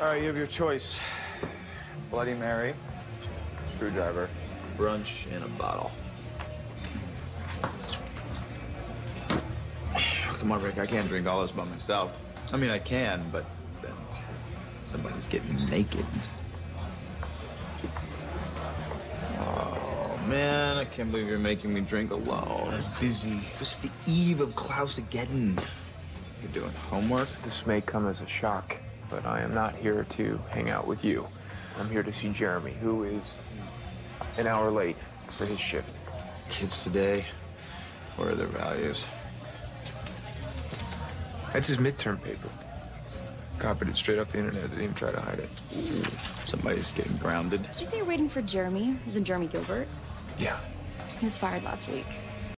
All right, you have your choice. Bloody Mary, screwdriver, brunch, and a bottle. Come on, Rick, I can't drink all this by myself. I mean, I can, but then somebody's getting naked. Oh, man, I can't believe you're making me drink alone. I'm busy. It's the eve of Klausageddon. You're doing homework? This may come as a shock, but I am not here to hang out with you. I'm here to see Jeremy, who is an hour late for his shift. Kids today, what are their values? That's his midterm paper. Copied it straight off the internet. Didn't even try to hide it. Ooh, somebody's getting grounded. Did you say you're waiting for Jeremy? Is it Jeremy Gilbert? Yeah. He was fired last week.